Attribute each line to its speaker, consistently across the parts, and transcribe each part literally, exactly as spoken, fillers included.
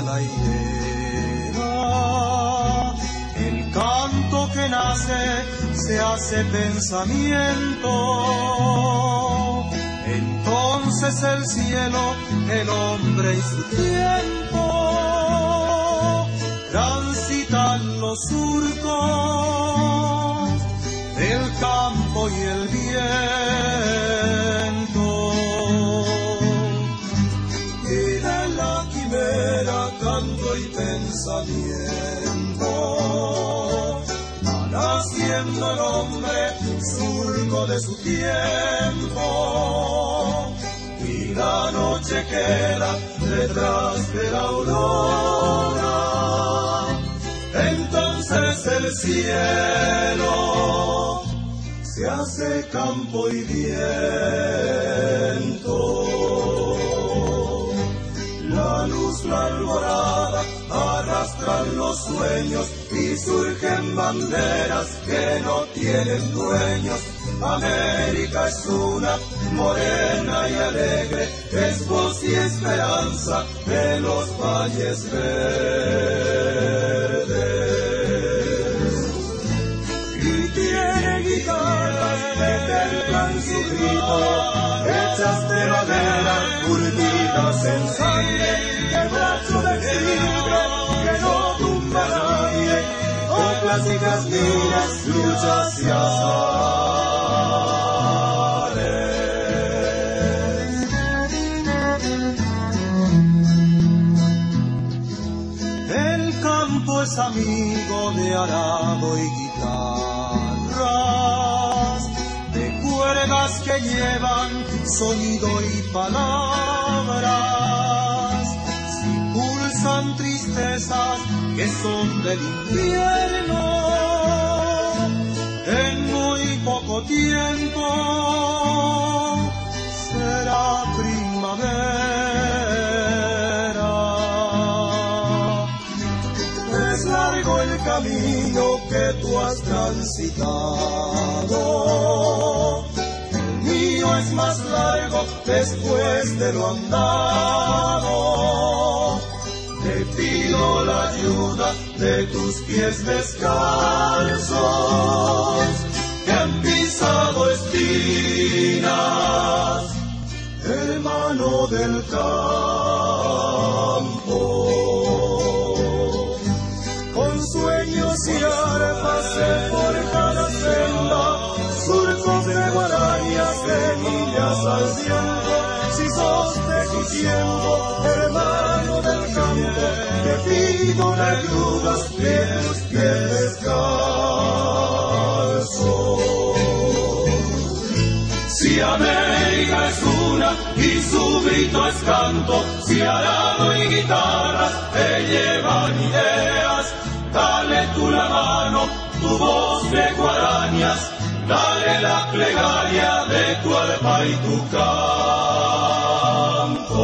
Speaker 1: a la higuera. El canto que nace se hace pensamiento. Entonces el cielo, el hombre y su tiempo transitan los surcos del campo y el viento. Y de la quimera canto y pensamiento va naciendo el hombre, surco de su tiempo. Y la noche queda detrás de la aurora. Entonces el cielo se hace campo y viento. La luz, la alborada, arrastran los sueños y surgen banderas que no tienen dueños. América es una, morena y alegre, es voz y esperanza de los valles verdes. Y tiene guitarras que templan su grito, hechas de madera, curtidas en sangre, el brazo de tigre que no tumba a nadie, coplas y jazmines, luchas y azares. El campo es amigo de arado y guitarras, de cuerdas que llevan sonido y palabras. Si pulsan tristezas que son del invierno, en muy poco tiempo será primavera. Es largo el camino que tú has transitado, el mío es más largo después de lo andado. Te pido la ayuda de tus pies descalzos que han pisado espinas, hermano del campo. Con sueños y arpas se forja la senda, surcos de guarañas, de niñas al viento. Si sos de tu tiempo, hermano del campo, te pido la ayuda de tus pies descalzos. Si América es una y su grito es canto, si arado y guitarra te llevan ideas, dale tú la mano, tu voz de guarañas, dale la plegaria de tu arpa y tu canto.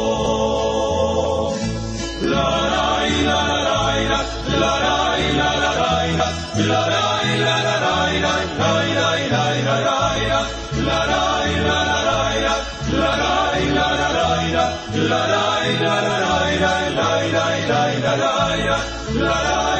Speaker 1: La la la la la la la la la la la la